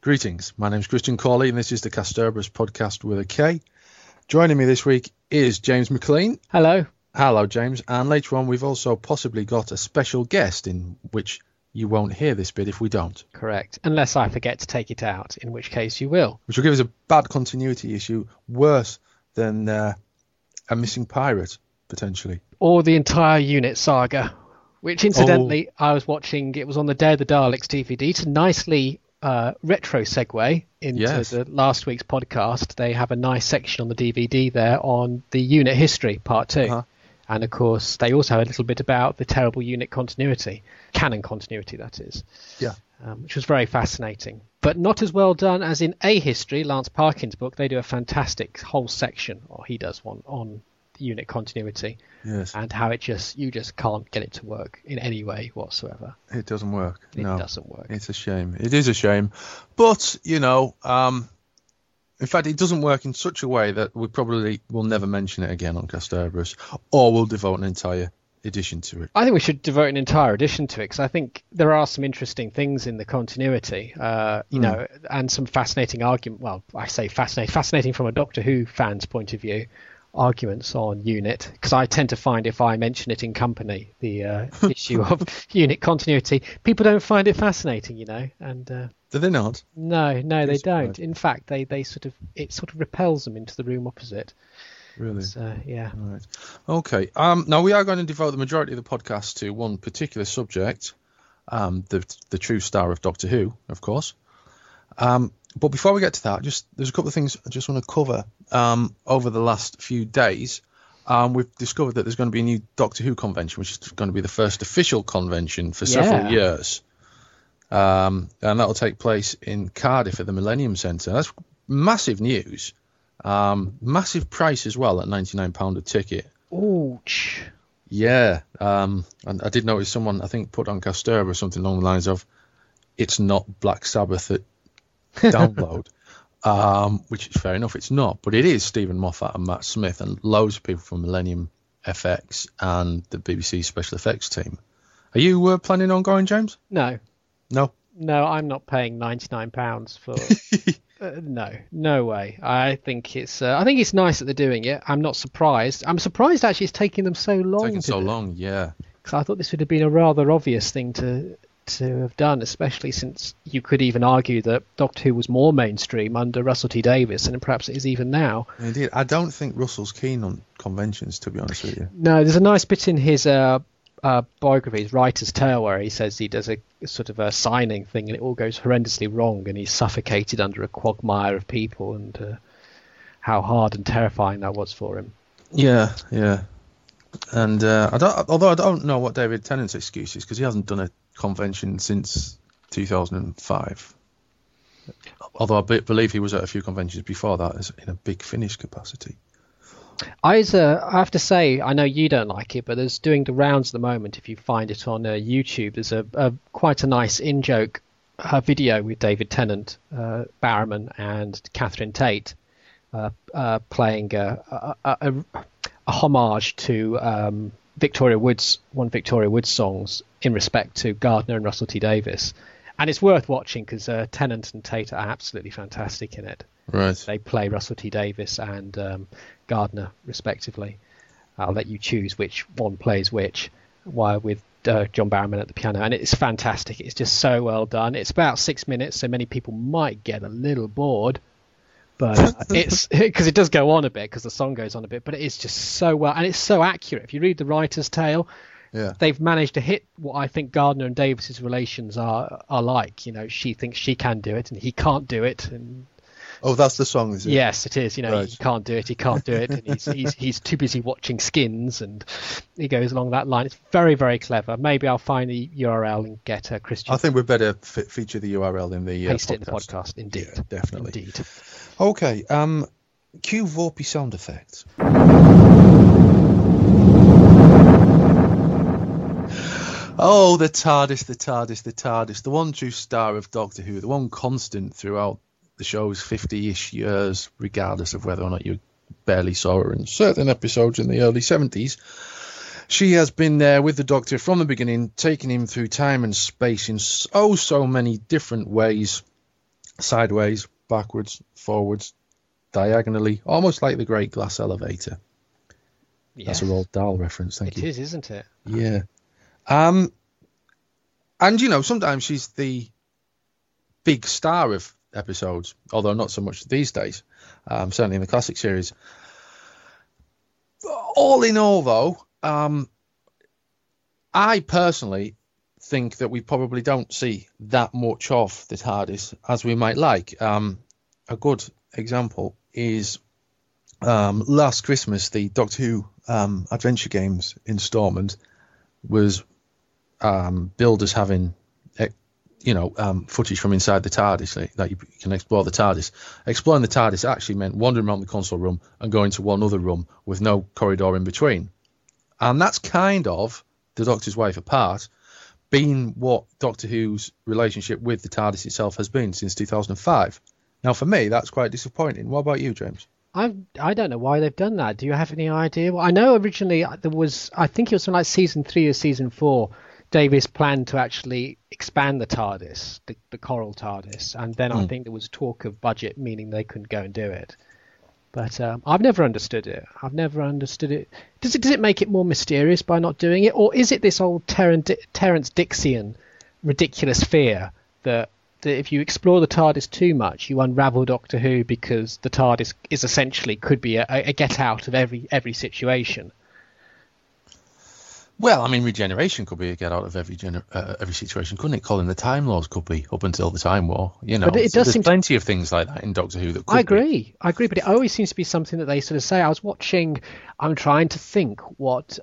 Greetings, my name's Christian Cawley and this is the Kasterborous podcast with a K. Joining me this week is James McLean. Hello. Hello, James. And later on we've also possibly got a special guest, in which you won't hear this bit if we don't. Correct. Unless I forget to take it out, in which case you will. Which will give us a bad continuity issue, worse than a missing pirate, potentially. Or the entire unit saga, which incidentally I was watching. It was on the Day of the Daleks DVD. To nicely retro segue into the last week's podcast, they have a nice section on the DVD there on the unit history, part 2. Uh-huh. And of course, they also have a little bit about the terrible unit continuity, canon continuity, that is. Yeah. Which was very fascinating. But not as well done as in A History, Lance Parkin's book. They do a fantastic whole section, or he does one, on unit continuity. Yes. And how you just can't get it to work in any way whatsoever. It doesn't work. It doesn't work. It's a shame. It is a shame. But, in fact, it doesn't work in such a way that we probably will never mention it again on Kasterborous, or we'll devote an entire edition to it. I think we should devote an entire edition to it, because I think there are some interesting things in the continuity, and some fascinating argument. Well, I say fascinating from a Doctor Who fan's point of view, arguments on unit, because I tend to find if I mention it in company, the issue of unit continuity, people don't find it fascinating, and do they not? No, they don't. In fact, it sort of repels them into the room opposite. Really? So, yeah. Right. Okay. Now we are going to devote the majority of the podcast to one particular subject, the true star of Doctor Who, of course. But before we get to that, there's a couple of things I just want to cover. Over the last few days, we've discovered that there's going to be a new Doctor Who convention, which is going to be the first official convention for several years. And that'll take place in Cardiff at the Millennium Centre. That's massive news. Massive price as well at £99 a ticket. Ouch. Yeah. And I did notice someone, I think, put on Kasterborous something along the lines of, it's not Black Sabbath at download. Which is fair enough, it's not, but it is Stephen Moffat and Matt Smith and loads of people from Millennium FX and the BBC Special Effects team. Are you planning on going, James? No, I'm not paying £99 for. No way. I think it's nice that they're doing it. I'm not surprised. I'm surprised actually it's taking them so long. Yeah. Because I thought this would have been a rather obvious thing to have done, especially since you could even argue that Doctor Who was more mainstream under Russell T Davies, and perhaps it is even now. Indeed. I don't think Russell's keen on conventions, to be honest with you. No, there's a nice bit in his biography, his Writer's Tale, where he says he does a sort of a signing thing and it all goes horrendously wrong and he's suffocated under a quagmire of people, and how hard and terrifying that was for him. Yeah. And I don't know what David Tennant's excuse is, because he hasn't done a convention since 2005. Although I believe he was at a few conventions before that in a Big Finish capacity. I have to say, I know you don't like it, but there's doing the rounds at the moment. If you find it on YouTube, there's a quite a nice in-joke video with David Tennant, Barrowman and Catherine Tate playing a homage to Victoria Wood's songs in respect to Gardner and Russell T Davies, and it's worth watching because Tennant and Tate are absolutely fantastic in it. Right. They play Russell T Davies and Gardner respectively. I'll let you choose which one plays which, while with John Barrowman at the piano, and it's fantastic. It's just so well done. It's about 6 minutes, so many people might get a little bored. But it's because it does go on a bit, because the song goes on a bit, but it is just so well, and it's so accurate. If you read the Writer's Tale, they've managed to hit what I think Gardner and Davis's relations are like. She thinks she can do it and he can't do it, and oh, that's the song, is it? Yes, it is. Right. He can't do it, and he's too busy watching Skins, and he goes along that line. It's very, very clever. Maybe I'll find the URL and get Christian. I think we'd better feature the URL in the paste podcast. it in the podcast. Indeed, yeah, definitely. Indeed. Okay. Cue Vorpy sound effects. Oh, the TARDIS, the one true star of Doctor Who, the one constant throughout the show's 50-ish years, regardless of whether or not you barely saw her in certain episodes in the early 70s. She has been there with the Doctor from the beginning, taking him through time and space in so many different ways. sideways, backwards, forwards, diagonally, almost like the Great Glass Elevator. Yes. That's a Roald Dahl reference, thank you. It is, isn't it? Yeah. And, sometimes she's the big star of episodes, although not so much these days, certainly in the classic series. All in all, though, I personally think that we probably don't see that much of the TARDIS as we might like. A good example is last Christmas, the Doctor Who Adventure Games installment was billed as having footage from inside the TARDIS, that you can explore the TARDIS. Exploring the TARDIS actually meant wandering around the console room and going to one other room with no corridor in between. And that's kind of the Doctor's Wife Apart being what Doctor Who's relationship with the TARDIS itself has been since 2005. Now, for me, that's quite disappointing. What about you, James? I don't know why they've done that. Do you have any idea? Well, I know originally there was, I think it was from like season 3 or season 4, Davis planned to actually expand the TARDIS, the Coral TARDIS, and then I think there was talk of budget, meaning they couldn't go and do it. But I've never understood it. Does it make it more mysterious by not doing it, or is it this old Terence Dicksian ridiculous fear that if you explore the TARDIS too much, you unravel Doctor Who because the TARDIS is essentially could be a get out of every situation? Well, I mean, regeneration could be a get out of every situation, couldn't it? Colin, the Time Lords could be up until the Time War. But there's plenty of things like that in Doctor Who that could be. I agree, but it always seems to be something that they sort of say. I'm trying to think what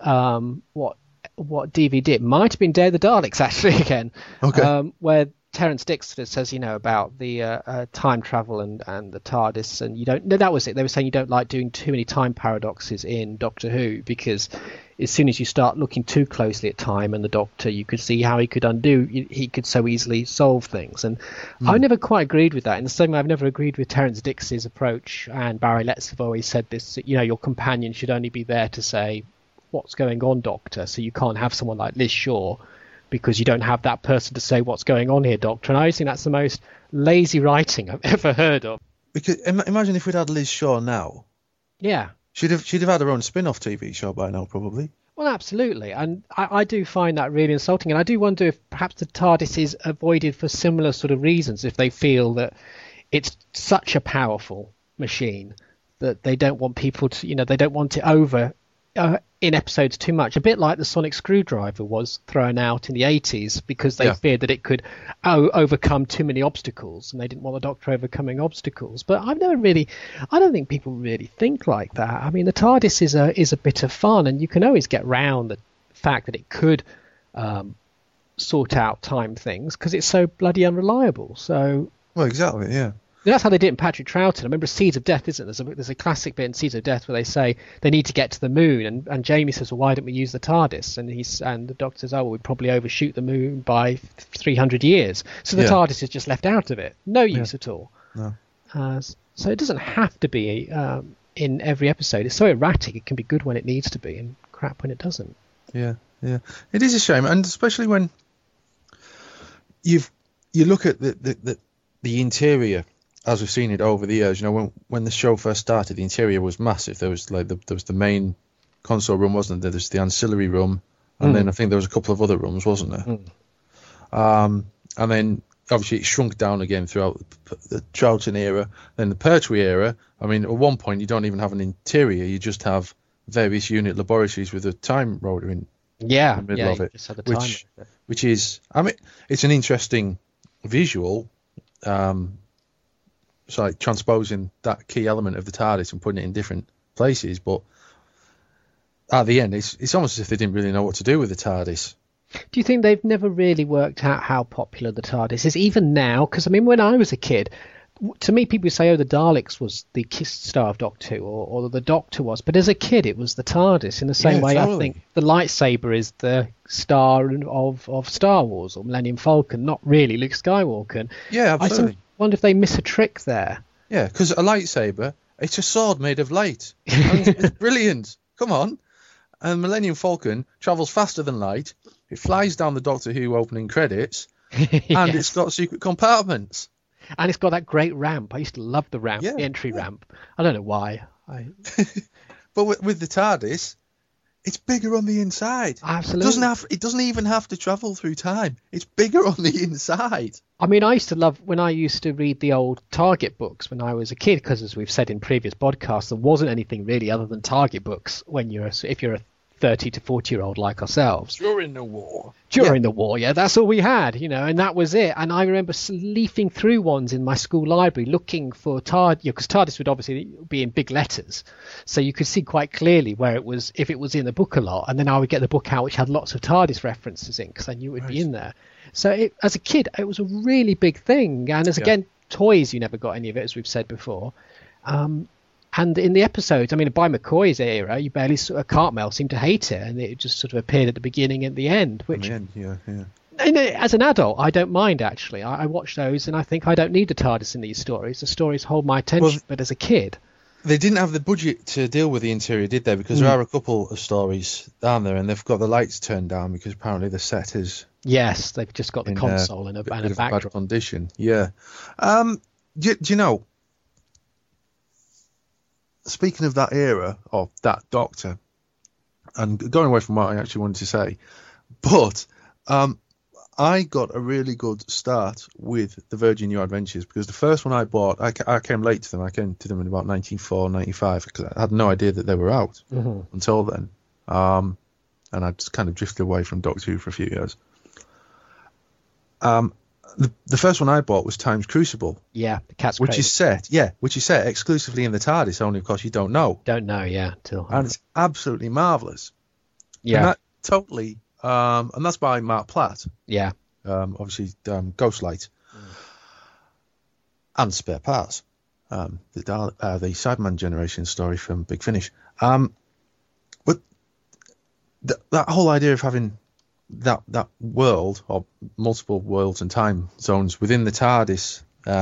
DVD. It might have been Day of the Daleks, actually, again. Okay. Where Terence Dicks sort of says, about the time travel and the TARDIS, and you don't. No, that was it. They were saying you don't like doing too many time paradoxes in Doctor Who because as soon as you start looking too closely at time and the Doctor, you could see how he could so easily solve things. And I've never quite agreed with that. In the same way, I've never agreed with Terence Dicks's approach. And Barry Letts have always said this, your companion should only be there to say, what's going on, Doctor? So you can't have someone like Liz Shaw because you don't have that person to say what's going on here, Doctor. And I always think that's the most lazy writing I've ever heard of. Because imagine if we'd had Liz Shaw now. Yeah. She'd have had her own spin-off TV show by now, probably. Well, absolutely. And I do find that really insulting. And I do wonder if perhaps the TARDIS is avoided for similar sort of reasons, if they feel that it's such a powerful machine that they don't want people to, they don't want it over in episodes too much. A bit like the sonic screwdriver was thrown out in the 80s because they feared that it could overcome too many obstacles, and they didn't want the Doctor overcoming obstacles. But I don't think people really think like that. I mean, the TARDIS is a bit of fun, and you can always get round the fact that it could sort out time things because it's so bloody unreliable. So well, exactly, yeah. That's how they did it in Patrick Troughton. I remember Seeds of Death, isn't there? There's a classic bit in Seeds of Death where they say they need to get to the moon, and Jamie says, well, why don't we use the TARDIS? And the Doctor says, oh, well, we'd probably overshoot the moon by 300 years. So the TARDIS is just left out of it. No use at all. No. So it doesn't have to be in every episode. It's so erratic. It can be good when it needs to be and crap when it doesn't. Yeah. It is a shame, and especially when you look at the interior. As we've seen it over the years, when the show first started, the interior was massive. There was there was the main console room, wasn't there? There's the ancillary room, and then I think there was a couple of other rooms, wasn't there? And then obviously it shrunk down again throughout the Troughton era. Then the Pertwee era. I mean, at one point you don't even have an interior; you just have various unit laboratories with a time rotor in the middle of it, just had the which is, I mean, it's an interesting visual. So like transposing that key element of the TARDIS and putting it in different places, but at the end, it's almost as if they didn't really know what to do with the TARDIS. Do you think they've never really worked out how popular the TARDIS is, even now? Because I mean, when I was a kid, to me, people say, "Oh, the Daleks was the star of Doctor Who, or the Doctor was," but as a kid, it was the TARDIS. In the same way, totally. I think the lightsaber is the star of Star Wars or Millennium Falcon, not really Luke Skywalker. Yeah, absolutely. I wonder if they miss a trick there. Yeah, because a lightsaber, it's a sword made of light. It's brilliant. Come on. And Millennium Falcon travels faster than light. It flies down the Doctor Who opening credits, and it's got secret compartments. And it's got that great ramp. I used to love the ramp, the entry ramp. I don't know why. But with the TARDIS, it's bigger on the inside. Absolutely. It doesn't even have to travel through time. It's bigger on the inside. I mean, I used to love when I used to read the old Target books when I was a kid, because as we've said in previous podcasts, there wasn't anything really other than Target books if you're a 30 to 40-year-old like ourselves. During the war, that's all we had, and that was it. And I remember leafing through ones in my school library looking for TARDIS, because TARDIS would obviously be in big letters, so you could see quite clearly where it was, if it was in the book a lot. And then I would get the book out which had lots of TARDIS references in, because I knew it would be in there. So as a kid, it was a really big thing. And again, toys, you never got any of it, as we've said before. And in the episodes, I mean, by McCoy's era, you barely saw Cartmel seemed to hate it, and it just sort of appeared at the beginning and the end. Which, as an adult, I don't mind, actually. I watch those and I think I don't need the TARDIS in these stories. The stories hold my attention, but as a kid... They didn't have the budget to deal with the interior, did they? Because there are a couple of stories down there, and they've got the lights turned down because apparently the set is... Yes, they've just got the console and a backdrop. Bad condition, yeah. Do you know... Speaking of that era, of that Doctor, and going away from what I actually wanted to say, but I got a really good start with the Virgin New Adventures, because the first one I bought, I came late to them. I came to them in about 94, 95, because I had no idea that they were out until then. And I just kind of drifted away from Doctor Who for a few years. The first one I bought was Time's Crucible. Yeah, the Cat's Which is set exclusively in the TARDIS, only of course you don't know. And it's absolutely marvellous. Yeah. And that totally, and that's by Mark Platt. Yeah. Obviously, Ghostlight. And Spare Parts. The Cyberman generation story from Big Finish. But that whole idea of having that world, or multiple worlds and time zones within the TARDIS,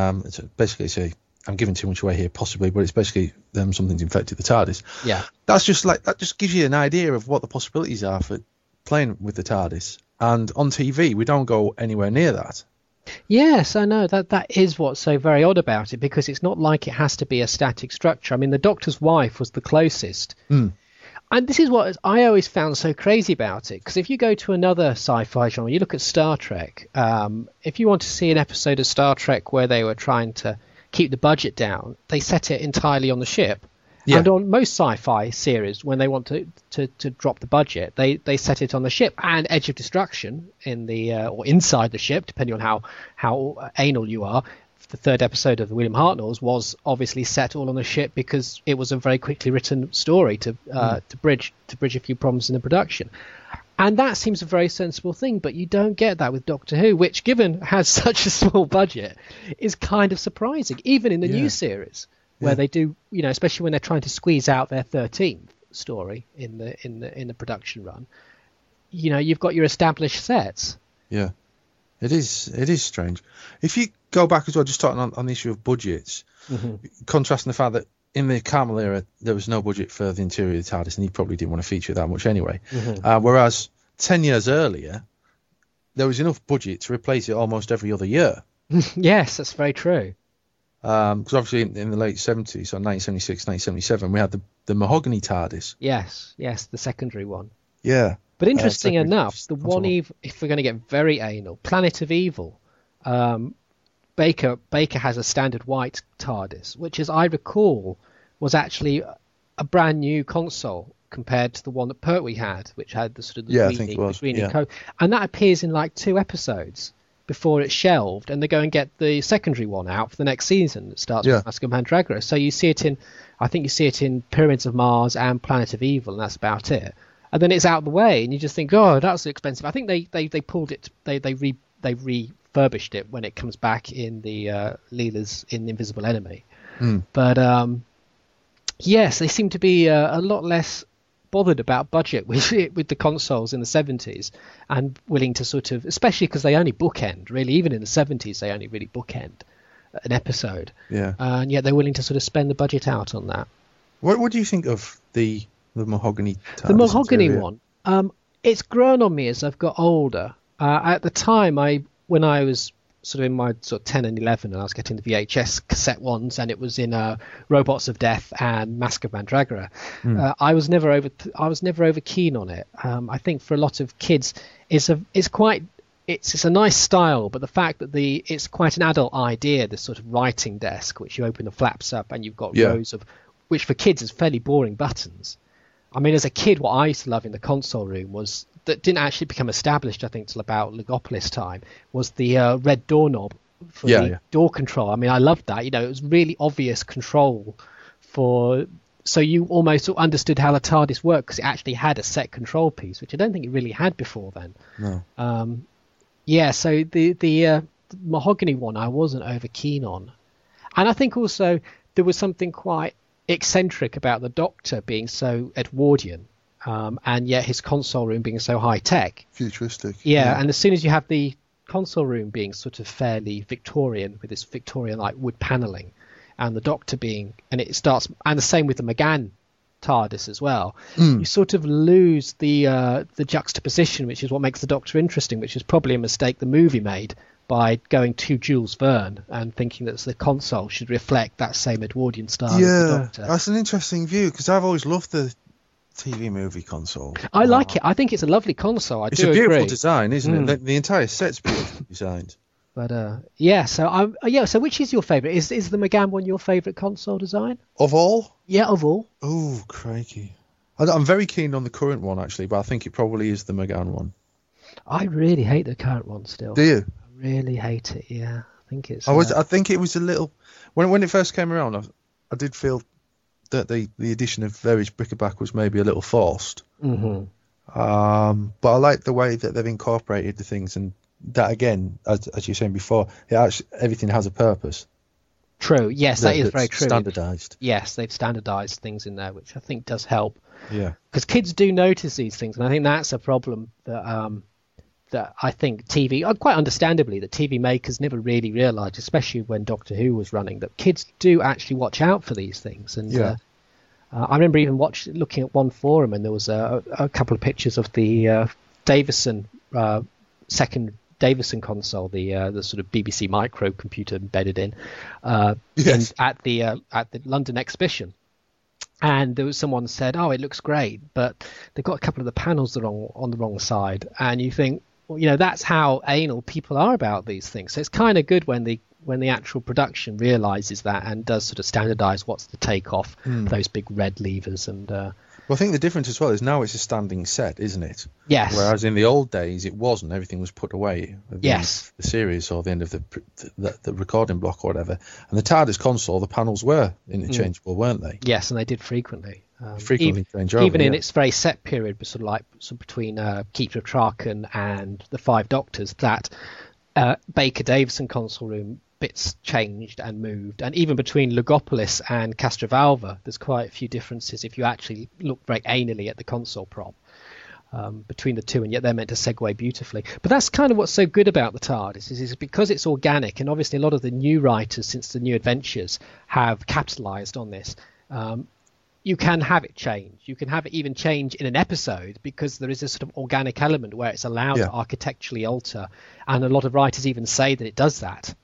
I'm giving too much away here possibly, but it's basically something's infected the TARDIS. Yeah, that just gives you an idea of what the possibilities are for playing with the TARDIS. And on TV we don't go anywhere near that. Yes, I know that is what's so very odd about it, because it's not like it has to be a static structure. I mean, the Doctor's wife was the closest. And this is what I always found so crazy about it, because if you go to another sci-fi genre, you look at Star Trek, if you want to see an episode of Star Trek where they were trying to keep the budget down, they set it entirely on the ship. Yeah. And on most sci-fi series, when they want to drop the budget, they set it on the ship. And Edge of Destruction in the or inside the ship, depending on how anal you are. The third episode of the William Hartnells was obviously set all on the ship, because it was a very quickly written story to bridge a few problems in the production. And that seems a very sensible thing, but you don't get that with Doctor Who, which, given has such a small budget, is kind of surprising, even in the new series, where they do, especially when they're trying to squeeze out their 13th story in the production run. You've got your established sets. Yeah. It is strange. If you go back as well, just talking on the issue of budgets, contrasting the fact that in the Carmel era there was no budget for the interior of the TARDIS, and he probably didn't want to feature it that much anyway. Whereas 10 years earlier, there was enough budget to replace it almost every other year. Yes, that's very true. Because obviously in the late 70s, so 1976, 1977, we had the mahogany TARDIS. Yes, the secondary one. Yeah. But interesting enough, the one, if we're going to get very anal, Planet of Evil, Baker has a standard white TARDIS, which, as I recall, was actually a brand new console compared to the one that Pertwee had, which had the sort of the green coat. And that appears in like 2 episodes before it's shelved, and they go and get the secondary one out for the next season that starts with Mask of Mandragora. So you see it in Pyramids of Mars and Planet of Evil, and that's about it. And then it's out of the way, and you just think, oh, that's expensive. I think they pulled it, they refurbished it when it comes back in the Leela's in the Invisible Enemy. But yes, they seem to be a lot less bothered about budget with the consoles in the 70s, and willing to sort of, especially because they only bookend, really, even in the 70s, they only really bookend an episode. Yeah. And yet they're willing to sort of spend the budget out on that. What do you think of the mahogany TARDIS? The mahogany one, it's grown on me as I've got older. At the time, when I was sort of in my sort of 10 and 11, and I was getting the VHS cassette ones, and it was in Robots of Death and Mask of Mandragora. I was never over keen on it. I think for a lot of kids, it's a nice style, but the fact that it's quite an adult idea, this sort of writing desk, which you open the flaps up and you've got rows of, which for kids is fairly boring buttons. I mean, as a kid, what I used to love in the console room was, that didn't actually become established, I think, till about Legopolis time, was the red doorknob for the door control. I mean, I loved that. It was really obvious control so you almost understood how the TARDIS worked, because it actually had a set control piece, which I don't think it really had before then. No. So the mahogany one I wasn't over keen on. And I think also there was something quite eccentric about the Doctor being so Edwardian, and yet his console room being so high tech, futuristic. And as soon as you have the console room being sort of fairly Victorian, with this Victorian like wood paneling, and the Doctor being, and it starts, and the same with the McGann TARDIS as well, you sort of lose the juxtaposition, which is what makes the Doctor interesting, which is probably a mistake the movie made by going to Jules Verne and thinking that the console should reflect that same Edwardian style of the Doctor. That's an interesting view, because I've always loved the TV movie console. I like it. I think it's a lovely console. It's a beautiful agree. design, isn't it? The entire set's beautifully designed. But so which is your favourite? Is the McGann one your favourite console design? Of all? Yeah, of all. Oh, crikey. I'm very keen on the current one, actually, but I think it probably is the McGann one. I really hate the current one still. Do you? I really hate it, yeah. I think it's... I think it was a little... When it first came around, I did feel that the addition of various bric-a-brac was maybe a little forced. Mm-hmm. But I like the way that they've incorporated the things, and that, again, as you were saying before, everything has a purpose. True. Yes, that is very true. Standardised. Yes, they've standardised things in there, which I think does help. Yeah. Because kids do notice these things, and I think that's a problem that I think TV, quite understandably, that TV makers never really realised, especially when Doctor Who was running, that kids do actually watch out for these things. And I remember even looking at one forum, and there was a couple of pictures of the Davison second Davison console, the sort of BBC micro computer embedded in, at the London exhibition. And there was someone said, "Oh, it looks great, but they've got a couple of the panels on the wrong side." And you think, well, that's how anal people are about these things. So it's kind of good when the actual production realizes that and does sort of standardize what's the takeoff, those big red levers. And well, I think the difference as well is now it's a standing set, isn't it? Yes. Whereas in the old days it wasn't. Everything was put away at the end of the series or the end of the recording block or whatever. And the TARDIS console, the panels were interchangeable, weren't they? Yes, and they did frequently. Change over, even in its very set period, sort of like between Keeper of Traken and the Five Doctors, that Baker Davison console room bits changed and moved, and even between Legopolis and Castrovalva there's quite a few differences if you actually look very anally at the console prop between the two, and yet they're meant to segue beautifully. But that's kind of what's so good about the TARDIS is because it's organic, and obviously a lot of the new writers since the New Adventures have capitalized on this. You can have it change. You can have it even change in an episode, because there is a sort of organic element where it's allowed to architecturally alter, and a lot of writers even say that it does that.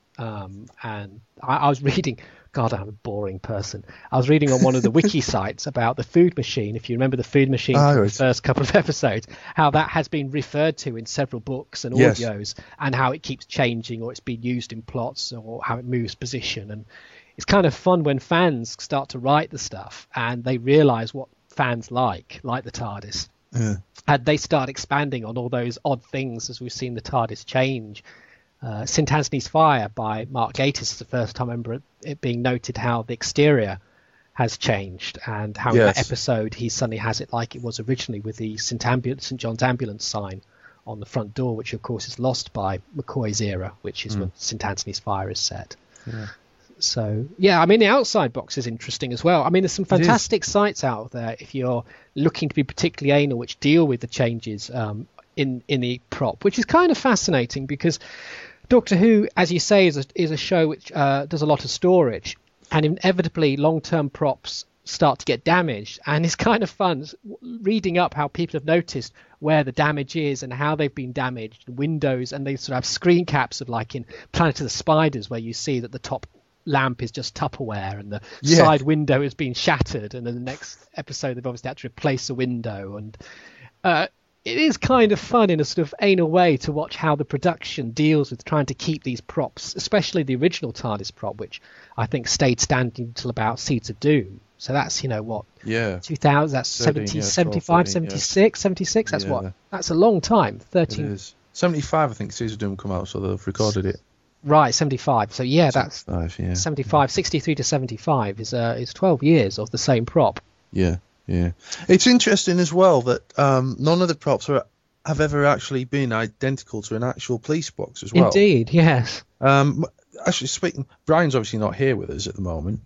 And I was reading, God, I'm a boring person. I was reading on one of the wiki sites about the food machine. If you remember the food machine from the first couple of episodes, how that has been referred to in several books and audios, and how it keeps changing, or it's been used in plots, or how it moves position. And it's kind of fun when fans start to write the stuff and they realize what fans like the TARDIS. Yeah. And they start expanding on all those odd things as we've seen the TARDIS change. St. Anthony's Fire by Mark Gatiss is the first time I remember it being noted how the exterior has changed, and how in that episode he suddenly has it like it was originally, with the St. John's Ambulance sign on the front door, which of course is lost by McCoy's era, which is when St. Anthony's Fire is set. Yeah. So, I mean, the outside box is interesting as well. I mean, there's some fantastic sites out there if you're looking to be particularly anal, which deal with the changes in the prop, which is kind of fascinating, because Doctor Who, as you say, is a show which does a lot of storage, and inevitably long-term props start to get damaged, and it's kind of fun reading up how people have noticed where the damage is and how they've been damaged, windows, and they sort of have screen caps of like in Planet of the Spiders where you see that the top lamp is just Tupperware and the side window has been shattered, and in the next episode they've obviously had to replace a window. And it is kind of fun in a sort of anal way to watch how the production deals with trying to keep these props, especially the original TARDIS prop, which I think stayed standing until about Seeds of Doom. So that's, 2000, that's 70, 75, 76, 76. That's that's a long time. 13. It is. 75, I think Seeds of Doom come out, so they've recorded it. Right, 75. So that's 75, 63 to 75 is 12 years of the same prop. Yeah. It's interesting as well that none of the props have ever actually been identical to an actual police box as well. Indeed, yes. Actually, speaking, Brian's obviously not here with us at the moment.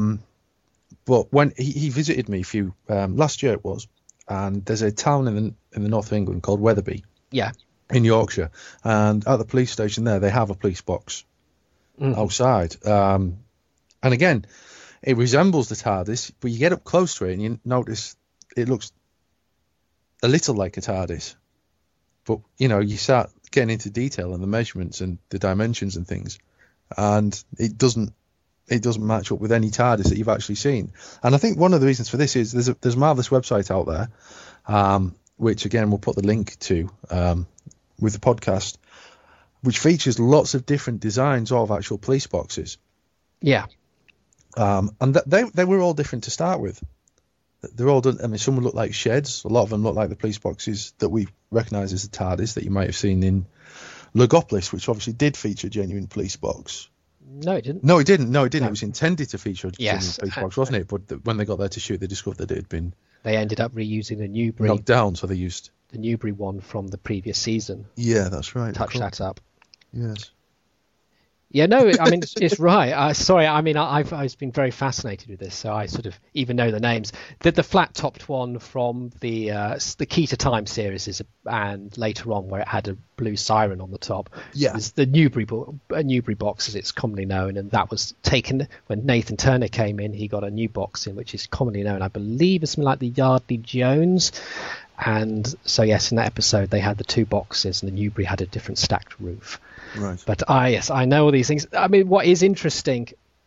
But when he visited me last year it was, and there's a town in the north of England called Wetherby. Yeah. In Yorkshire, and at the police station there, they have a police box outside. And again, it resembles the TARDIS, but you get up close to it and you notice it looks a little like a TARDIS. But, you start getting into detail and the measurements and the dimensions and things, and it doesn't match up with any TARDIS that you've actually seen. And I think one of the reasons for this is there's a marvellous website out there, which, again, we'll put the link to with the podcast, which features lots of different designs of actual police boxes. Yeah. And they were all different to start with. They're all done. I mean, some would look like sheds. A lot of them look like the police boxes that we recognise as the TARDIS that you might have seen in Logopolis, which obviously did feature a genuine police box. No, it didn't. No, it didn't. It was intended to feature a genuine police box, wasn't it? But when they got there to shoot, they discovered that it had been... They ended up reusing the Newbury... knocked down, so they used... the Newbury one from the previous season. Yeah, that's right. Touch that up. Yes. Yeah, no, I mean, it's right. Sorry, I mean, I've been very fascinated with this, so I sort of even know the names. The flat-topped one from the Key to Time series and later on where it had a blue siren on the top. Yeah. Is the Newbury box, as it's commonly known, and that was taken when Nathan Turner came in. He got a new box in, which is commonly known, I believe, as something like the Yardley Jones. And so, yes, in that episode, they had the two boxes, and the Newbury had a different stacked roof. Right. But yes, I know all these things. I mean, what is interesting,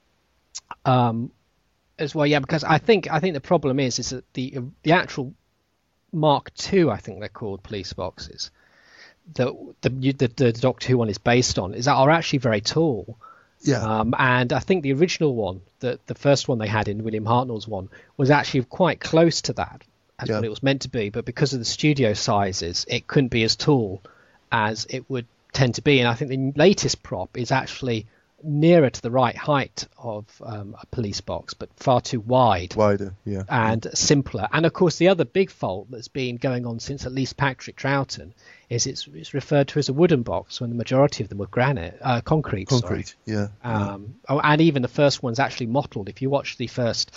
as well, because I think the problem is that the actual Mark II, I think they're called, police boxes, the Doctor Who one is based on, are actually very tall. Yeah. And I think the original one, the first one they had in William Hartnell's one, was actually quite close to that as what it was meant to be. But because of the studio sizes, it couldn't be as tall as it would tend to be. And I think the latest prop is actually nearer to the right height of a police box, but far too wider, yeah, and simpler. And of course, the other big fault that's been going on since at least Patrick Troughton is it's referred to as a wooden box when the majority of them were concrete. Concrete, yeah. And even the first one's actually mottled. If you watch the first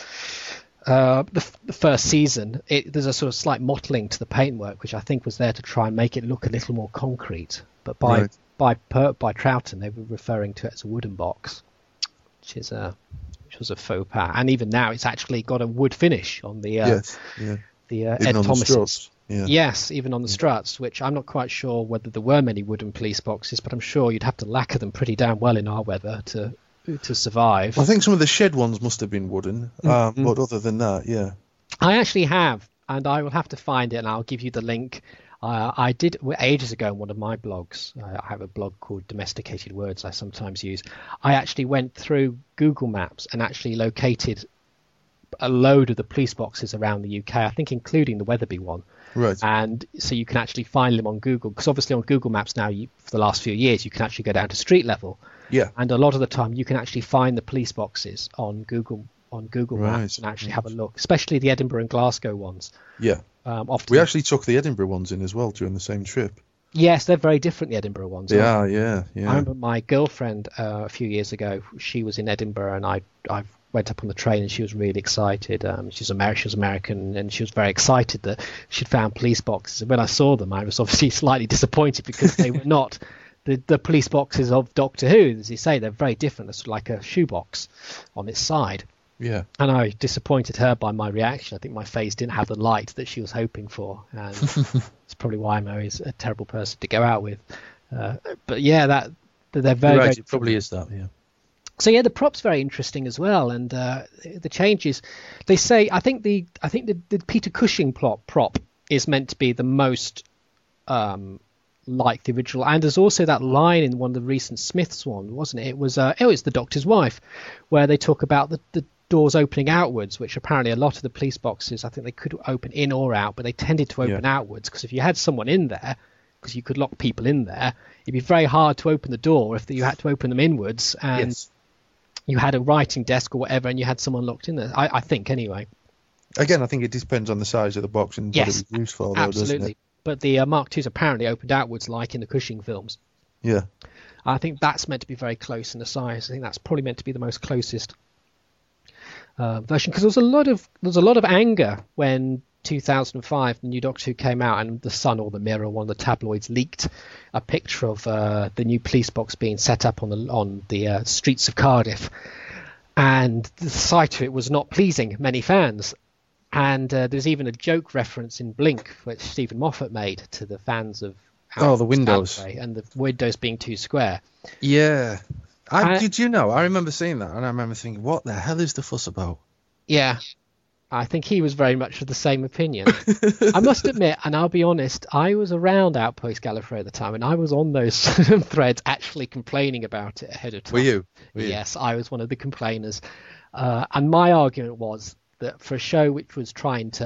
season, there's a sort of slight mottling to the paintwork, which I think was there to try and make it look a little more concrete. But by Troughton, they were referring to it as a wooden box, which was a faux pas. And even now, it's actually got a wood finish on the Ed Thomas's. Yeah. Yes, even on the struts, which I'm not quite sure whether there were many wooden police boxes, but I'm sure you'd have to lacquer them pretty damn well in our weather to survive. I think some of the shed ones must have been wooden, but other than that, yeah. I actually have, and I will have to find it, and I'll give you the link. I did ages ago on one of my blogs. I have a blog called Domesticated Words I sometimes use. I actually went through Google Maps and actually located a load of the police boxes around the UK, I think including the Wetherby one. Right. And so you can actually find them on Google, because obviously on Google Maps now, for the last few years, you can actually go down to street level. Yeah. And a lot of the time you can actually find the police boxes on Google Maps and actually have a look, especially the Edinburgh and Glasgow ones. Yeah. Often we actually took the Edinburgh ones in as well during the same trip. Yes, they're very different, the Edinburgh ones. Yeah. I remember my girlfriend a few years ago, she was in Edinburgh, and I went up on the train and she was really excited. She was American, and she was very excited that she'd found police boxes. And when I saw them, I was obviously slightly disappointed because they were not the police boxes of Doctor Who. As you say, they're very different. It's like a shoebox on its side. Yeah. And I disappointed her by my reaction. I think my face didn't have the light that she was hoping for, and it's probably why I'm always a terrible person to go out with. But yeah, they're very, You're right, very it probably is that. Yeah. So yeah, the prop's very interesting as well, and the changes. They say I think the Peter Cushing prop is meant to be the most like the original, and there's also that line in one of the recent Smiths one, wasn't it? It was it's the Doctor's Wife, where they talk about the doors opening outwards, which apparently a lot of the police boxes, I think they could open in or out, but they tended to open outwards, because if you had someone in there, because you could lock people in there, it'd be very hard to open the door if you had to open them inwards, and you had a writing desk or whatever, and you had someone locked in there. I think anyway. Again, I think it depends on the size of the box and what it was used for, though, absolutely. doesn't it? But the Mark II's apparently opened outwards, like in the Cushing films. Yeah. I think that's meant to be very close in the size. I think that's probably meant to be the most closest version, because there was a lot of anger when 2005 the new Doctor Who came out, and the Sun or the Mirror, one of the tabloids, leaked a picture of the new police box being set up on the streets of Cardiff, and the sight of it was not pleasing many fans. And there's even a joke reference in Blink, which Stephen Moffat made to the fans of the windows and the windows being too square. Yeah. Did you know? I remember seeing that, and I remember thinking, what the hell is the fuss about? Yeah. I think he was very much of the same opinion. I must admit, and I'll be honest, I was around Outpost Gallifrey at the time, and I was on those threads actually complaining about it ahead of time. Were you? Yes, I was one of the complainers. And my argument was that for a show which was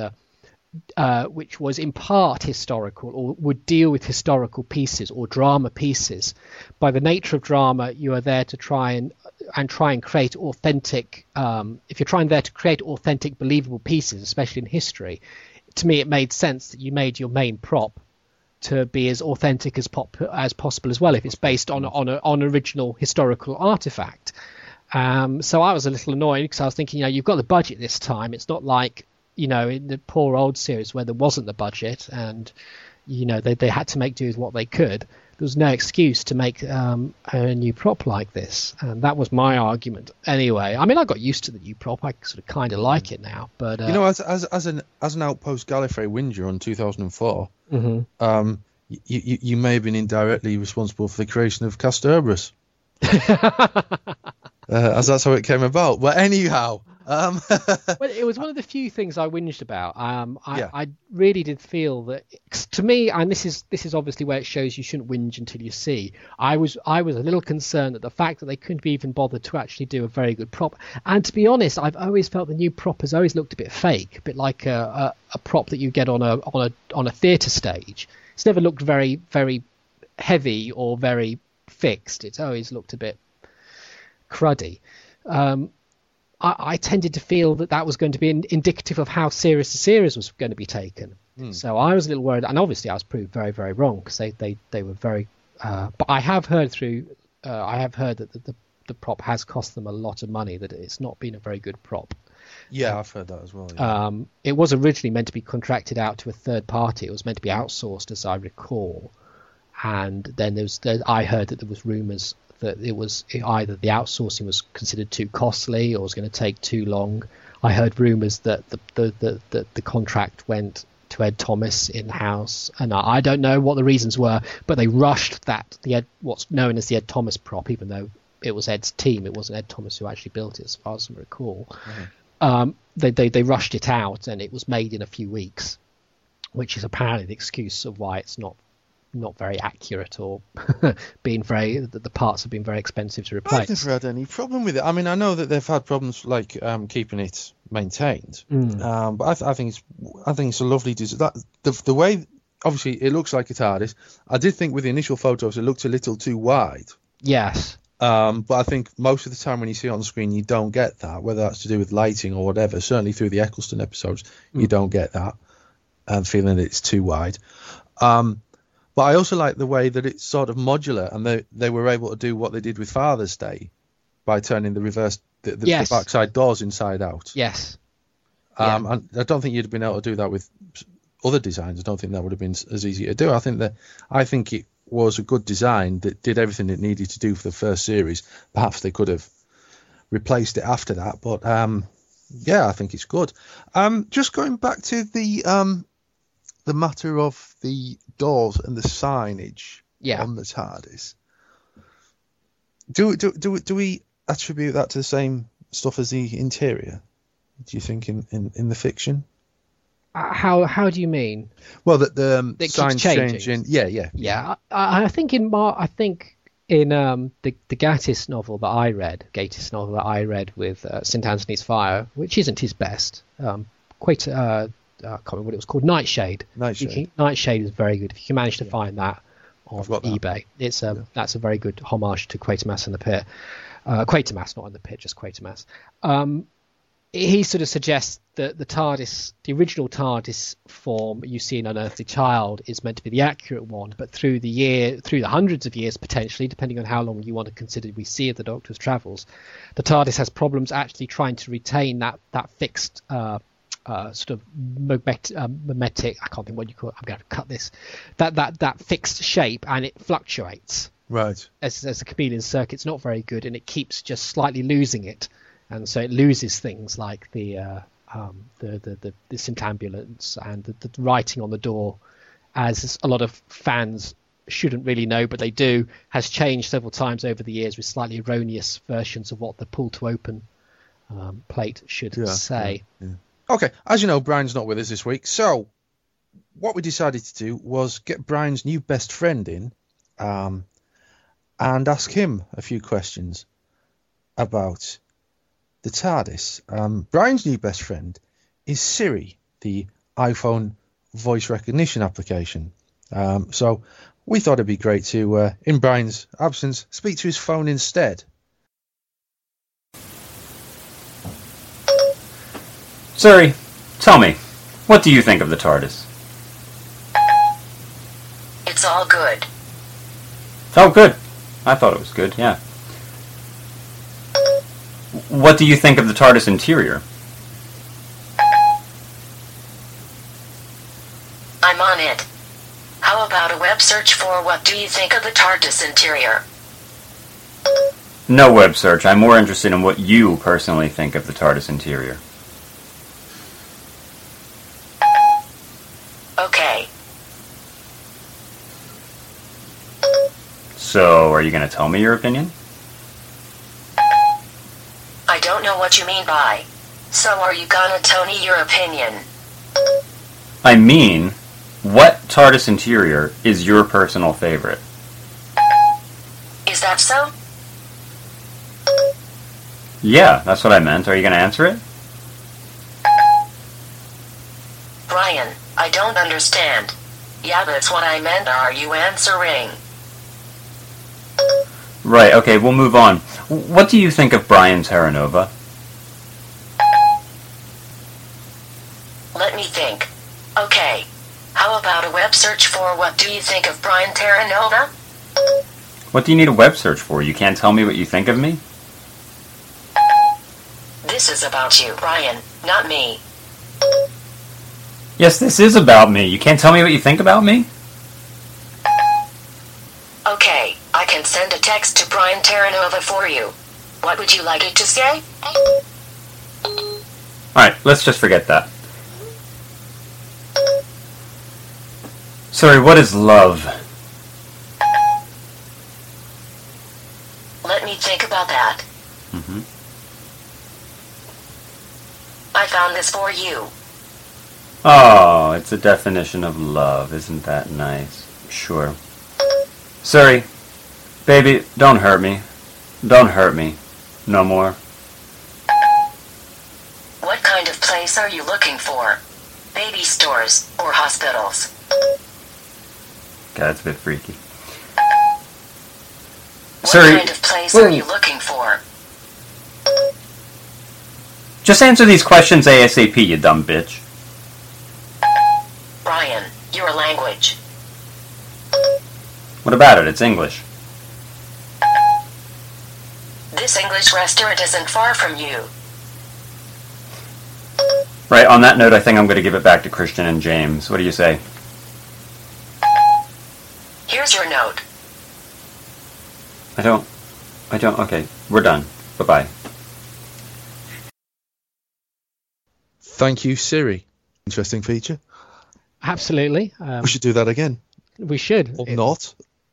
which was in part historical, or would deal with historical pieces or drama pieces, by the nature of drama, you are there to try and create authentic. If you're trying there to create authentic, believable pieces, especially in history, to me it made sense that you made your main prop to be as authentic as possible as well, if it's based on an original historical artifact. So I was a little annoyed, because I was thinking, you've got the budget this time. It's not like, in the poor old series where there wasn't the budget, and they had to make do with what they could. There was no excuse to make a new prop like this, and that was my argument. Anyway, I mean, I got used to the new prop. I sort of kind of like it now, but as an Outpost Gallifrey whinger on 2004, you may have been indirectly responsible for the creation of Castor as that's how it came about. But anyhow, well, it was one of the few things I whinged about. I really did feel that, to me, and this is obviously where it shows you shouldn't whinge until you see. I was a little concerned at the fact that they couldn't be even bothered to actually do a very good prop. And to be honest, I've always felt the new prop has always looked a bit fake, a bit like a prop that you get on a theatre stage. It's never looked very, very heavy or very fixed. It's always looked a bit cruddy. I tended to feel that was going to be indicative of how serious the series was going to be taken. So I was a little worried, and obviously I was proved very, very wrong, because they were very. But I have heard that the prop has cost them a lot of money, that it's not been a very good prop. Yeah, I've heard that as well. Yeah. It was originally meant to be contracted out to a third party. It was meant to be outsourced, as I recall. And then I heard that there was rumours that it was either the outsourcing was considered too costly or was going to take too long. I heard rumours that the contract went to Ed Thomas in-house, and I don't know what the reasons were, but they rushed what's known as the Ed Thomas prop, even though it was Ed's team. It wasn't Ed Thomas who actually built it, as far as I recall. They rushed it out, and it was made in a few weeks, which is apparently the excuse of why it's not very accurate, or the parts have been very expensive to replace. I've never had any problem with it. I mean, I know that they've had problems like keeping it maintained, but I think it's a lovely design. The way, obviously, it looks like a TARDIS. I did think with the initial photos it looked a little too wide. Yes. But I think most of the time when you see it on screen, you don't get that, whether that's to do with lighting or whatever. Certainly through the Eccleston episodes, you don't get that, feeling that it's too wide. But I also like the way that it's sort of modular, and they were able to do what they did with Father's Day by turning the backside doors inside out. Yes. And I don't think you'd have been able to do that with other designs. I don't think that would have been as easy to do. I think it was a good design that did everything it needed to do for the first series. Perhaps they could have replaced it after that, but Yeah, I think it's good. Just going back to the matter of the doors and the signage Yeah. on the TARDIS. Do we attribute that to the same stuff as the interior? Do you think in the fiction? How do you mean? Well, that the It keeps signs changing. changing. Yeah. Yeah, I think in the Gatiss novel that I read with St. Anthony's Fire, which isn't his best, quite I can't remember what it was called, Nightshade. Nightshade is very good. If you can manage to find that on eBay, it's that's a very good homage to Quatermass and the Pit. Quatermass, not in the Pit, just Quatermass. He sort of suggests that the original TARDIS form you see in Unearthly Child is meant to be the accurate one, but through the hundreds of years potentially, depending on how long you want to consider we see of the Doctor's travels, the TARDIS has problems actually trying to retain that fixed sort of mimetic. I can't think what you call it. I'm going to cut this. That fixed shape, and it fluctuates. Right. As the chameleon circuit's not very good, and it keeps just slightly losing it. And so it loses things like the syntambulance and the writing on the door, as a lot of fans shouldn't really know, but they do, has changed several times over the years with slightly erroneous versions of what the pull to open plate should say. Yeah. Okay, as you know, Brian's not with us this week, so what we decided to do was get Brian's new best friend in and ask him a few questions about the TARDIS. Brian's new best friend is Siri, the iPhone voice recognition application. So we thought it'd be great to, in Brian's absence, speak to his phone instead. Siri, tell me, what do you think of the TARDIS? It's all good. Oh, good. I thought it was good, yeah. What do you think of the TARDIS interior? I'm on it. How about a web search for what do you think of the TARDIS interior? No web search. I'm more interested in what you personally think of the TARDIS interior. Okay. So, are you going to tell me your opinion? I don't know what you mean by. So are you gonna tell me your opinion? I mean, what TARDIS interior is your personal favorite? Is that so? Yeah, that's what I meant. Are you going to answer it? Brian, I don't understand. Yeah, that's what I meant. Are you answering? Right, okay, we'll move on. What do you think of Brian Terra Nova? Let me think. Okay. How about a web search for what do you think of Brian Terra Nova? What do you need a web search for? You can't tell me what you think of me? This is about you, Brian, not me. Yes, this is about me. You can't tell me what you think about me? Okay, I can send a text to Brian Terra Nova for you. What would you like it to say? Alright, let's just forget that. Sorry, what is love? Let me think about that. Mm-hmm. I found this for you. Oh, it's a definition of love. Isn't that nice? Sure. Sorry, baby, don't hurt me. Don't hurt me. No more. What kind of place are you looking for? Baby stores or hospitals? God, that's a bit freaky. What Sorry. kind of place are you looking for? Just answer these questions ASAP, you dumb bitch. Brian, your language. What about it? It's English. This English restaurant isn't far from you. Right, on that note, I think I'm going to give it back to Christian and James. What do you say? Here's your note. I don't, okay, we're done. Bye-bye. Thank you, Siri. Interesting feature. Absolutely. We should do that again. We should. Or not.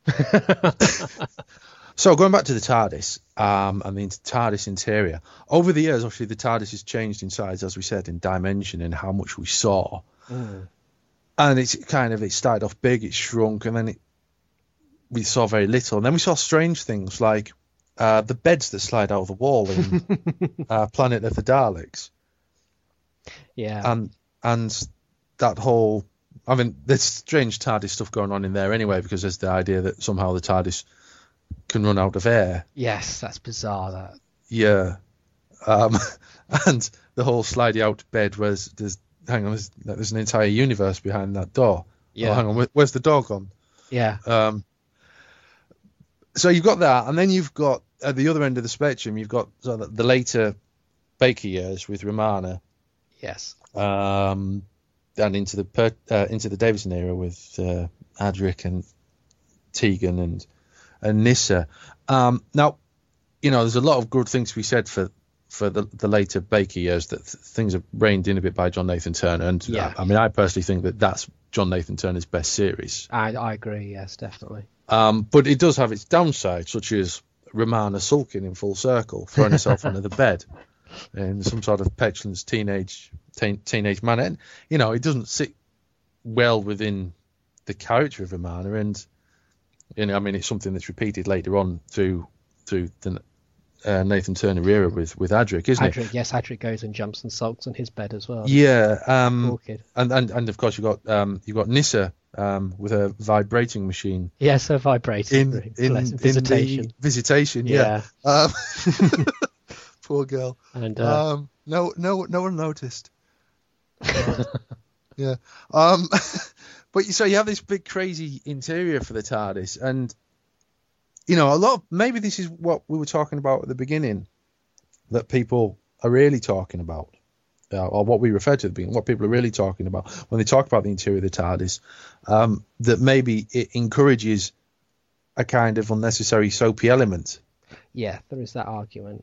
So going back to the TARDIS and the TARDIS interior. Over the years, obviously, the TARDIS has changed in size, as we said, in dimension and how much we saw. And it started off big, it shrunk, and then we saw very little. And then we saw strange things like the beds that slide out of the wall in Planet of the Daleks. Yeah. And that whole... I mean, there's strange TARDIS stuff going on in there anyway, because there's the idea that somehow the TARDIS can run out of air. Yes, that's bizarre, that. Yeah. And the whole slidey out bed was... There's an entire universe behind that door. Yeah. Oh, hang on, where's the door gone? Yeah. So you've got that, and then you've got, at the other end of the spectrum, you've got the later Baker years with Romana. Yes. And into the Davison era with Adric and Tegan and Nyssa. Now, there's a lot of good things to be said for the later Baker years, that things are reined in a bit by John Nathan Turner. And I mean, I personally think that that's John Nathan Turner's best series. I agree, yes, definitely. But it does have its downsides, such as Romana sulking in full circle, throwing herself under the bed in some sort of petulant teenage manner. And, it doesn't sit well within the character of Romana. And, I mean, it's something that's repeated later on through the Nathan Turner era with Adric, isn't it? Yes, Adric goes and jumps and sulks on his bed as well. Yeah. Poor kid. And of course you've got Nyssa with a vibrating machine. Yes, a vibrating in visitation. Visitation, yeah. Poor girl. And no one noticed. Yeah. But so you have this big crazy interior for the TARDIS, and maybe this is what we were talking about at the beginning, that people are really talking about, or what we refer to at the beginning, what people are really talking about when they talk about the interior of the TARDIS, that maybe it encourages a kind of unnecessary soapy element. Yeah, there is that argument.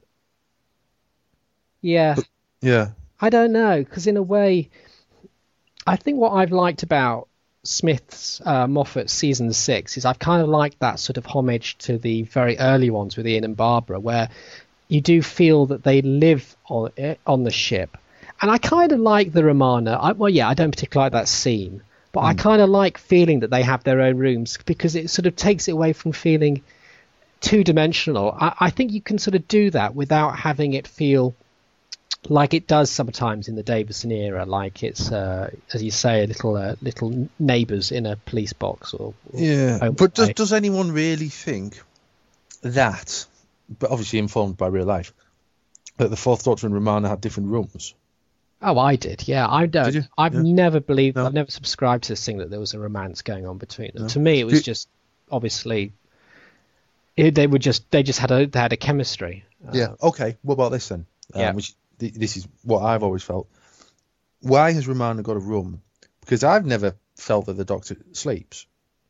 Yeah. Yeah. I don't know, because in a way, I think what I've liked about Smith's Moffat season 6 is I've kind of liked that sort of homage to the very early ones with Ian and Barbara, where you do feel that they live on the ship. And I kind of like the Romana. I don't particularly like that scene, but I kind of like feeling that they have their own rooms, because it sort of takes it away from feeling two-dimensional. I think you can sort of do that without having it feel like it does sometimes in the Davison era, like it's, as you say, little neighbours in a police box. But does anyone really think that, but obviously informed by real life, that the Fourth Doctor and Romana had different rooms? Oh, I did, yeah. I don't. Did you? I've never believed, No. I've never subscribed to this thing that there was a romance going on between them. No. To me, it was just, obviously, they just had a chemistry. Yeah, okay. What about this then? This is what I've always felt. Why has Romana got a room? Because I've never felt that the Doctor sleeps.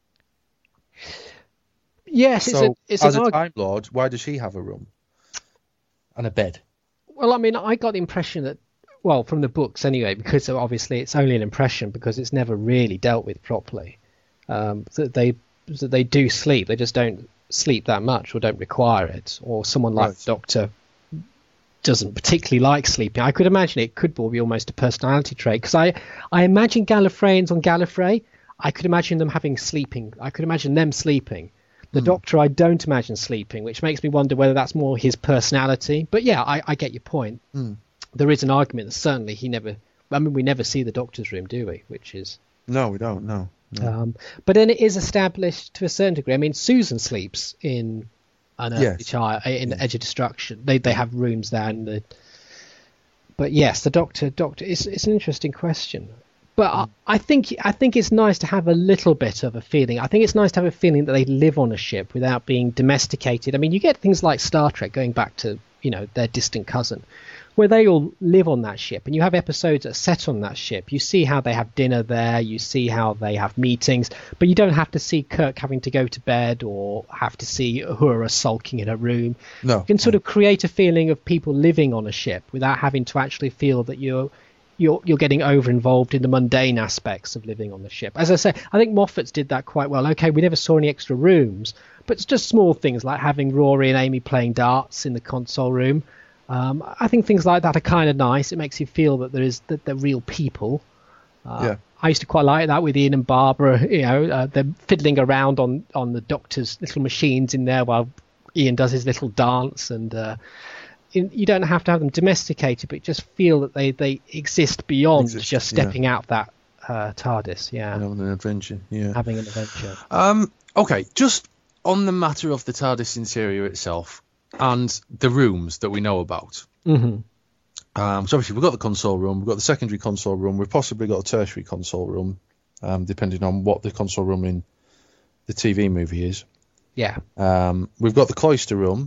Yes, so it's as a Time Lord, why does she have a room and a bed? Well, I mean, I got the impression that, well, from the books anyway, because obviously it's only an impression because it's never really dealt with properly. That they do sleep, they just don't sleep that much or don't require it, or someone like the Doctor doesn't particularly like sleeping. I could imagine it could be almost a personality trait, because I imagine Gallifreyans on Gallifrey, I could imagine them sleeping. The Doctor I don't imagine sleeping, which makes me wonder whether that's more his personality. But yeah, I get your point. There is an argument that certainly we never see the Doctor's room, do we? Which is... No, we don't, no. But then it is established to a certain degree. I mean, Susan sleeps in Unearthly Child, in Edge of Destruction. They have rooms there. But yes, the Doctor, it's an interesting question. But I think it's nice to have a little bit of a feeling. I think it's nice to have a feeling that they live on a ship without being domesticated. I mean, you get things like Star Trek, going back to, their distant cousin, where they all live on that ship, and you have episodes that are set on that ship. You see how they have dinner there, you see how they have meetings, but you don't have to see Kirk having to go to bed or have to see Uhura sulking in her room. No. You can sort of create a feeling of people living on a ship without having to actually feel that you're you're getting over involved in the mundane aspects of living on the ship. As I say, I think Moffat's did that quite well. Okay, we never saw any extra rooms, but it's just small things like having Rory and Amy playing darts in the console room. I think things like that are kind of nice. It makes you feel that they're real people. Yeah. I used to quite like that with Ian and Barbara. They're fiddling around on the Doctor's little machines in there while Ian does his little dance, and you don't have to have them domesticated, but just feel that they exist beyond just stepping out that TARDIS. Yeah, and having an adventure. Yeah, having an adventure. Okay, just on the matter of the TARDIS interior itself and the rooms that we know about. Mm-hmm. So obviously we've got the console room, we've got the secondary console room, we've possibly got a tertiary console room, depending on what the console room in the TV movie is. Yeah. We've got the cloister room.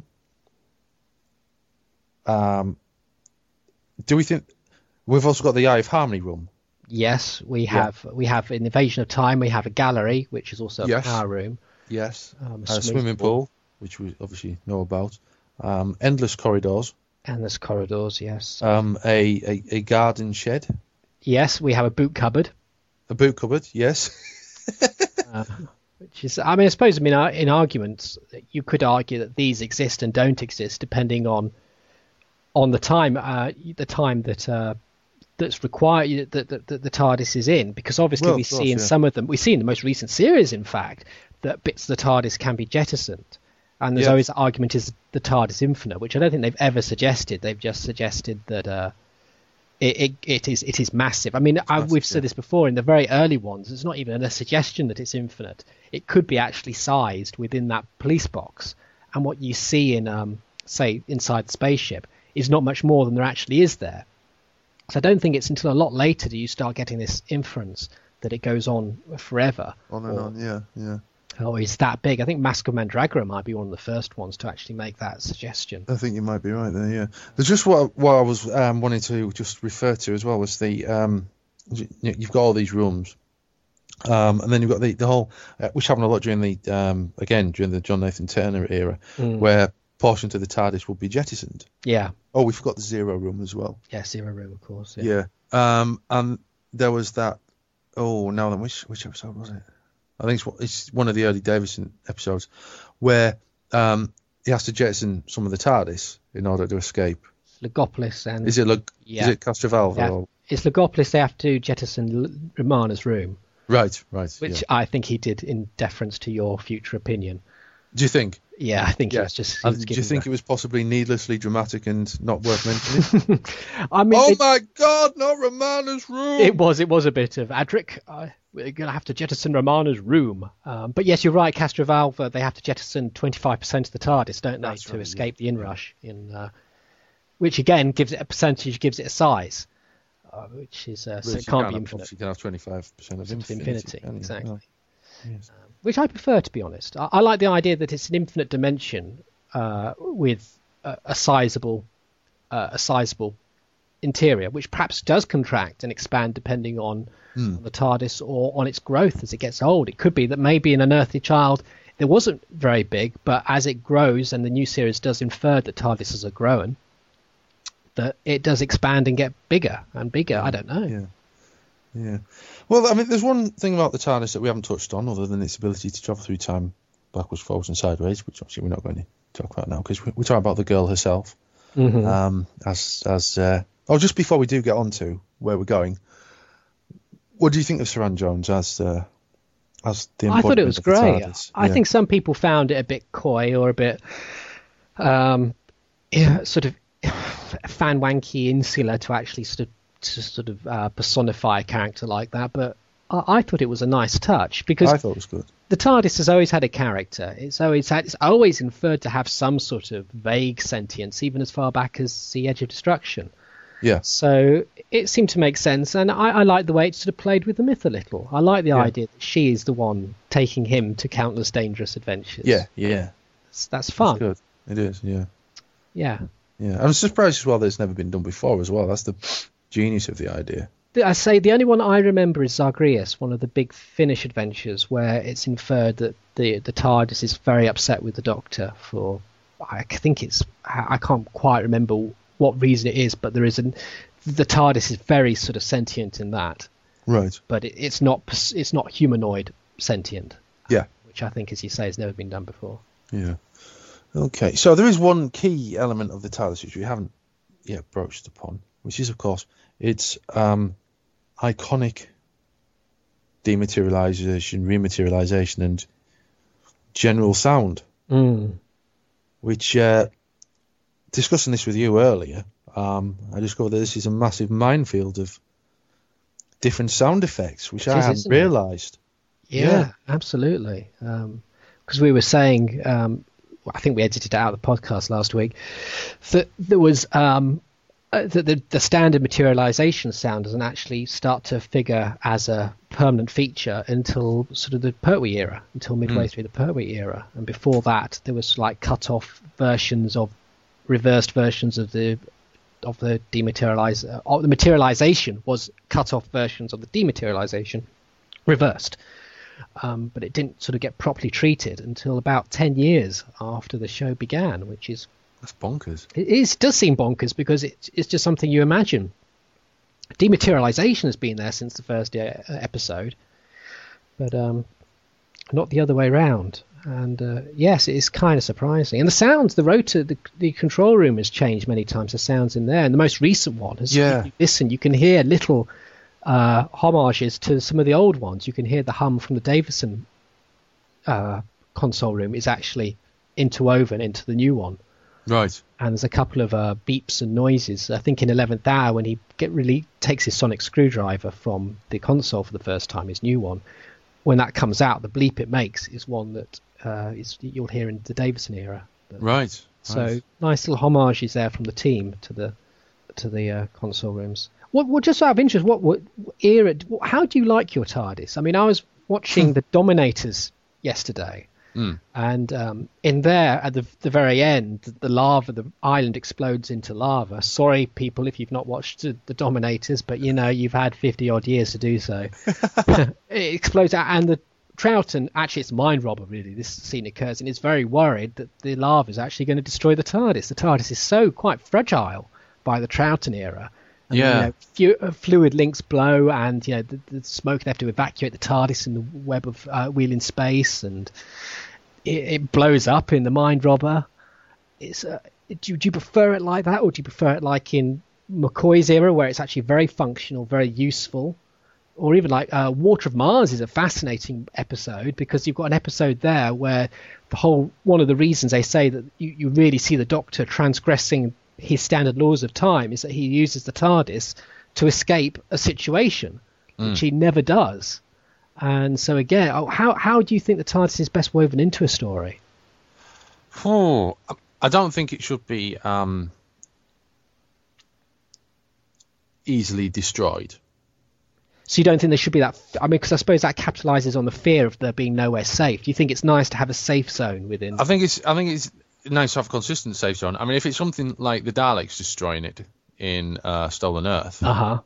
Do we think we've also got the Eye of Harmony room? Yes, we have. We have in Invasion of Time. We have a gallery, which is also a power room. Yes. A swimming pool, which we obviously know about. Endless corridors. Endless corridors. Yes. A garden shed. Yes, we have a boot cupboard. A boot cupboard. Yes. Which is, I suppose, in arguments, you could argue that these exist and don't exist depending on the time that's required that the TARDIS is in, because obviously we see in some of them, we see in the most recent series, in fact, that bits of the TARDIS can be jettisoned, and there's always the argument is the TARDIS infinite, which I don't think they've ever suggested. They've just suggested that it is massive. I mean, we've said this before in the very early ones. It's not even a suggestion that it's infinite. It could be actually sized within that police box, and what you see in say inside the spaceship is not much more than there actually is there. So I don't think it's until a lot later do you start getting this inference that it goes on forever. Yeah. Or is that big? I think Mask of Mandragora might be one of the first ones to actually make that suggestion. I think you might be right there, yeah. There's just what I was wanting to just refer to as well was the you've got all these rooms, and then you've got the whole which happened a lot during the during the John Nathan Turner era, where portions of the TARDIS will be jettisoned. Yeah. Oh, we forgot the Zero room as well. Yeah, Zero room, of course. Yeah. And there was that. Oh, now then, which episode was it? I think it's one of the early Davison episodes where he has to jettison some of the TARDIS in order to escape. Logopolis and is it Castrovalva? Yeah. Or... It's Logopolis. They have to jettison Romana's room. Right. Which I think he did in deference to your future opinion. Do you think? Yeah, I think it was just. Do you think it was possibly needlessly dramatic and not worth mentioning? I mean, my God, not Romana's room! It was a bit of Adric. We're going to have to jettison Romana's room. But yes, you're right. Castrovalva, they have to jettison 25% of the TARDIS, don't they, to escape the inrush? Which again gives it a percentage, gives it a size, which is so it can't be infinite. You can have 25% of infinity. Exactly. Oh, yes. Which I prefer, to be honest. I like the idea that it's an infinite dimension with a sizable interior, which perhaps does contract and expand depending on the TARDIS or on its growth as it gets old. It could be that maybe in Unearthly Child it wasn't very big, but as it grows, and the new series does infer that TARDISes are growing, that it does expand and get bigger and bigger. I don't know. Yeah. Well, I mean, there's one thing about the TARDIS that we haven't touched on, other than its ability to travel through time backwards, forwards, and sideways, which obviously we're not going to talk about now because we're talking about the girl herself. Mm-hmm. Just before we do get on to where we're going, what do you think of Saran Jones as the? I thought it was great. I think some people found it a bit coy or a bit, sort of fan wanky, insular to actually sort of personify a character like that, but I thought it was a nice touch because I thought it was good. The TARDIS has always had a character. It's always inferred to have some sort of vague sentience, even as far back as the Edge of Destruction. Yeah. So it seemed to make sense, and I like the way it sort of played with the myth a little. I like the idea that she is the one taking him to countless dangerous adventures. Yeah. That's fun. That's good. It is. Yeah. I'm surprised as well that it's never been done before as well. That's the genius of the idea. I say the only one I remember is Zagreus, one of the big Finnish adventures where it's inferred that the TARDIS is very upset with the Doctor for, I think I can't quite remember what reason it is, but there is the TARDIS is very sort of sentient in that, Right. but it's not humanoid sentient. Yeah. Which I think, as you say, has never been done before. Yeah. Okay. So there is one key element of the TARDIS which we haven't yet broached upon, which is, of course, its iconic dematerialization, rematerialization, and general sound. Which, discussing this with you earlier, I discovered that this is a massive minefield of different sound effects, which I hadn't realised. Yeah, absolutely. Because we were saying, I think we edited it out of the podcast last week, that there was the standard materialization sound doesn't actually start to figure as a permanent feature until sort of the Pertwee era, until midway through the Pertwee era. And before that, there was like cut-off versions of reversed versions of the dematerializer. The materialization was cut-off versions of the dematerialization reversed. But it didn't sort of get properly treated until about 10 years after the show began, which is... That's bonkers. It does seem bonkers because it's just something you imagine. Dematerialization has been there since the first episode, but not the other way around. And yes, it is kind of surprising. And the sounds, the rotor, the control room has changed many times. The sounds in there, and the most recent one, if you listen, you can hear little homages to some of the old ones. You can hear the hum from the Davison console room is actually interwoven into the new one. Right. And there's a couple of beeps and noises. I think in 11th Hour, when he takes his sonic screwdriver from the console for the first time, his new one, when that comes out, the bleep it makes is one that you'll hear in the Davison era. Right. So nice little homages there from the team to the console rooms. What just out of interest, what era? How do you like your TARDIS? I mean, I was watching the Dominators yesterday. And in there, at the very end, the island explodes into lava. Sorry, people, if you've not watched the Dominators, but you've had 50 odd years to do so. It explodes out, and the Troughton, actually it's Mind Robber, really, this scene occurs, and it's very worried that the lava is actually going to destroy the TARDIS. The TARDIS is so quite fragile by the Troughton era. And, fluid links blow, and the smoke, they have to evacuate the TARDIS in the web of Wheel in Space, and it blows up in the Mind Robber. Do you prefer it like that, or do you prefer it like in McCoy's era, where it's actually very functional, very useful? Or even like Water of Mars is a fascinating episode, because you've got an episode there where one of the reasons they say that you really see the Doctor transgressing his standard laws of time is that he uses the TARDIS to escape a situation, which he never does. And so again, how do you think the TARDIS is best woven into a story? I don't think it should be easily destroyed. So you don't think there should be that? I mean, because I suppose that capitalizes on the fear of there being nowhere safe. Do you think it's nice to have a safe zone within? I think it's nice to have a consistent safe zone. I mean, if it's something like the Daleks destroying it in Stolen Earth,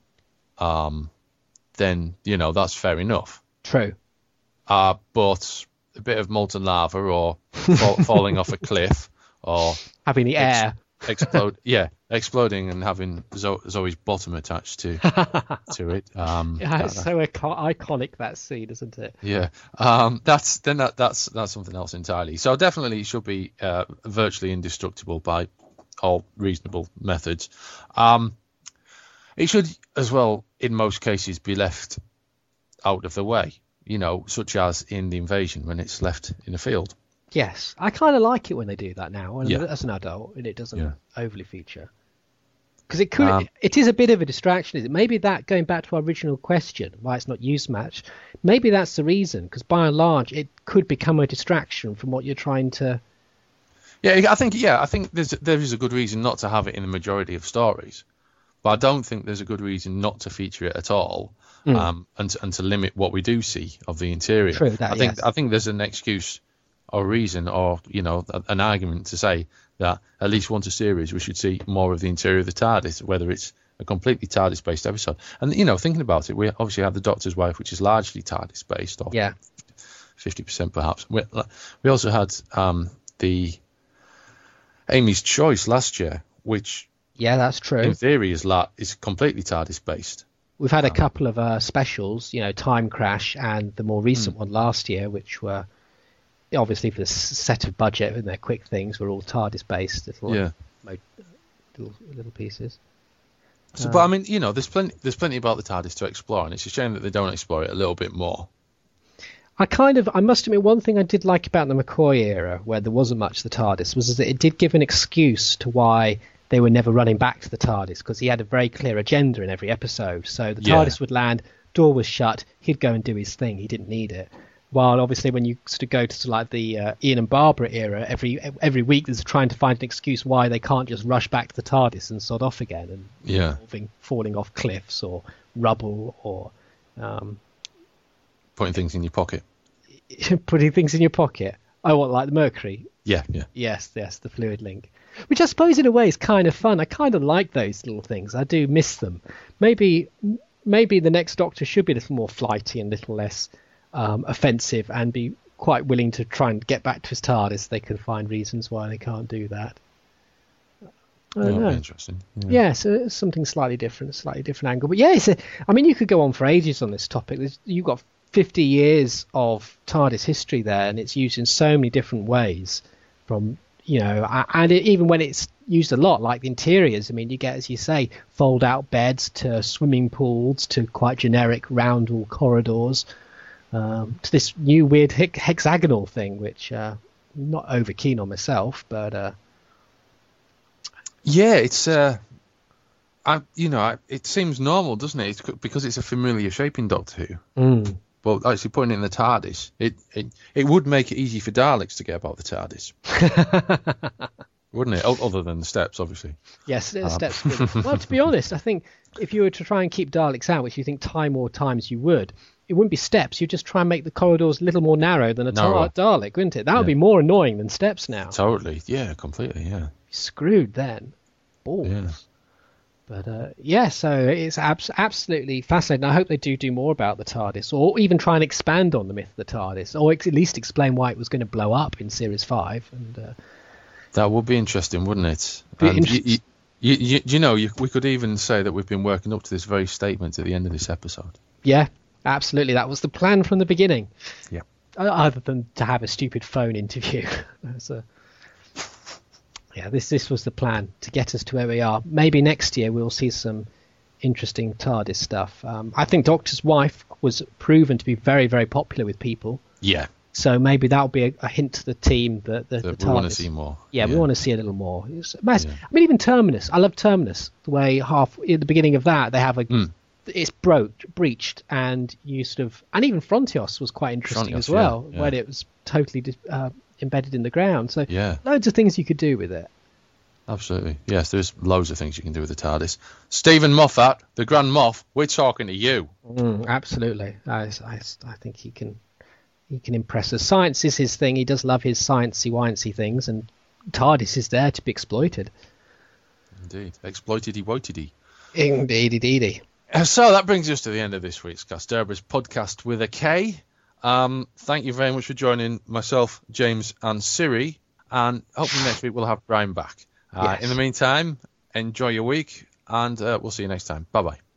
then that's fair enough. True. But a bit of molten lava, or falling off a cliff, or having the air exploding and having Zoe's bottom attached to it. It's so iconic, that scene, isn't it? Yeah. That's something else entirely. So definitely it should be virtually indestructible by all reasonable methods. It should as well, in most cases, be left out of the way. Such as in The Invasion, when it's left in a field. Yes, I kind of like it when they do that now, as an adult, and it doesn't overly feature. Because it is a bit of a distraction, is it? Maybe that, going back to our original question, why it's not used much, maybe that's the reason, because by and large, it could become a distraction from what you're trying to... Yeah, I think there is a good reason not to have it in the majority of stories, but I don't think there's a good reason not to feature it at all, and to limit what we do see of the interior. True, I think there's an excuse or reason, or an argument to say that at least once a series we should see more of the interior of the TARDIS, whether it's a completely TARDIS based episode. And thinking about it, we obviously have The Doctor's Wife, which is largely TARDIS based, or 50% perhaps. We also had the Amy's Choice last year, which Yeah, that's true. in theory, is completely TARDIS based. We've had a couple of specials, Time Crash and the more recent one last year, which were obviously for the set of budget and their quick things were all TARDIS based little pieces. So, but I mean, there's plenty about the TARDIS to explore, and it's a shame that they don't explore it a little bit more. I must admit, one thing I did like about the McCoy era, where there wasn't much the TARDIS, was that it did give an excuse to why they were never running back to the TARDIS, because he had a very clear agenda in every episode. So the TARDIS would land, door was shut, he'd go and do his thing. He didn't need it. While obviously when you sort of go to like the Ian and Barbara era, every week there's trying to find an excuse why they can't just rush back to the TARDIS and sod off again, and involving falling off cliffs or rubble or putting things in your pocket. Putting things in your pocket. Oh, what, like the Mercury? Yeah. Yes, the fluid link. Which I suppose in a way is kind of fun. I kind of like those little things. I do miss them. Maybe the next Doctor should be a little more flighty and a little less offensive, and be quite willing to try and get back to his TARDIS. They can find reasons why they can't do that. I don't know. Interesting. Yeah, so it's something slightly different angle. But yeah, you could go on for ages on this topic. You've got 50 years of TARDIS history there, and it's used in so many different ways. Even when it's used a lot, like the interiors, you get, as you say, fold-out beds to swimming pools to quite generic round-wall corridors. To this new weird hexagonal thing, which I'm not over keen on myself, but it's it seems normal, doesn't it? It's because it's a familiar shape in Doctor Who. But actually putting it in the TARDIS, it would make it easy for Daleks to get about the TARDIS, wouldn't it? Other than the steps, obviously. Yes, the steps. Well, to be honest, I think if you were to try and keep Daleks out, which you think more times you would, it wouldn't be steps. You'd just try and make the corridors a little more narrow than a Dalek, wouldn't it? That would be more annoying than steps now. Totally. Yeah, completely, yeah. Screwed then. Balls. Yeah. But, so it's absolutely fascinating. I hope they do more about the TARDIS, or even try and expand on the myth of the TARDIS, or at least explain why it was going to blow up in Series 5. And that would be interesting, wouldn't it? We could even say that we've been working up to this very statement at the end of this episode. Yeah. Absolutely, that was the plan from the beginning. Yeah. Other than to have a stupid phone interview. This was the plan to get us to where we are. Maybe next year we'll see some interesting TARDIS stuff. I think Doctor's Wife was proven to be very, very popular with people. Yeah. So maybe that'll be a hint to the team that the TARDIS. We want to see more. Yeah, we want to see a little more. Even Terminus. I love Terminus. The way at the beginning of that they have it's breached, and you and even Frontios was quite interesting as well, when it was totally embedded in the ground. So loads of things you could do with it. Absolutely. Yes, there's loads of things you can do with the TARDIS. Stephen Moffat, the Grand Moff, we're talking to you. Absolutely. I think he can impress us. Science is his thing. He does love his sciencey-wincy things, and TARDIS is there to be exploited. Indeed. Exploitedy-woitedy. Indeedy. So that brings us to the end of this week's Casterba's podcast with a K. Thank you very much for joining myself, James, and Siri. And hopefully next week we'll have Brian back. In the meantime, enjoy your week, and we'll see you next time. Bye-bye.